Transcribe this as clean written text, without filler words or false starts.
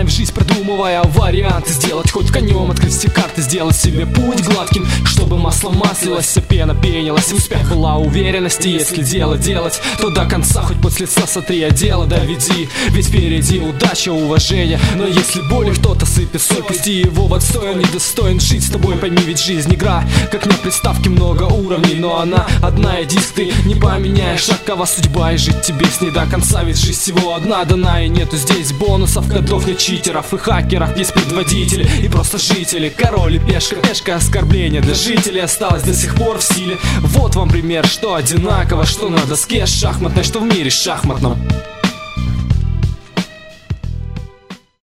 шагаем в жизнь, продумывая варианты. Сделать хоть конем, открыть все карты, сделать себе путь гладким, чтобы масло маслилось, а пена пенилась. Успех была уверенности, если дело делать, то до конца, хоть после лица сотри, а дело доведи. Ведь впереди удача, уважение. Но если боли кто-то сыпет соль, пусти его в отстой, он недостоин жить с тобой. Пойми, ведь жизнь игра, как на приставке много уровней, но она одна, и диск ты не поменяешь. Какова судьба, и жить тебе с ней до конца, ведь жизнь всего одна дана. И нету здесь бонусов, кодов, нет читеров и хакеров. Есть предводители и просто жители, король и пешка. Пешка оскорбления для жителей осталось до сих пор в силе. Вот вам пример, что одинаково, что на доске шахматной, что в мире шахматном.